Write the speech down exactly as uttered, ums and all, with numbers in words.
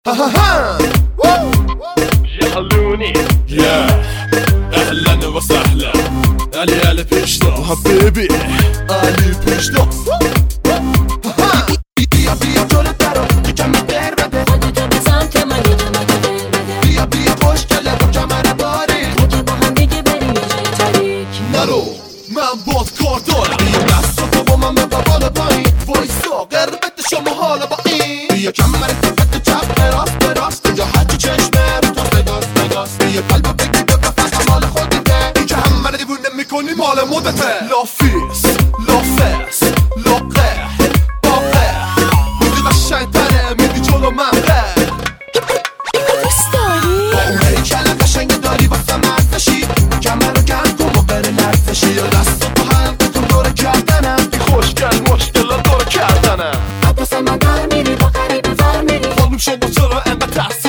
جهلوني يا اهلا وسهلا علي على پیشتا حبیبی علی پیشتا بیا بیا جلو درو که کمی در بده خودتو بزن که من یه جمعه که دل بده بیا بیا خوشگله با کمر باری که با هم دیگه بریم یه جای تاریک نرو من باد کار دارم بیا دستاتو با من ببر بالا پایین وایسا قربت شما حالا با این بیا کمر تفت چپ راست به راست اینجا هرچی چشمه رو تاست نگاست نگاست بیا قلبا بگی به فقط مال خودته اینجا همه رو دیوونه میکنی مال مدته لافیس لافس لاقه باقه بودی قشنگتره میدی جلو من ره دوست داری؟ با اون هیکل قشنگ داری واسه مرد بشی کمر رو گرم کن و بره نرد بشی یا دستو تو هم بکن دوره کردنم بی خوشگل مشکلات دوره کردنم حتی من در میری با غریبه ور میری خانوم شما چرا انقدر ترس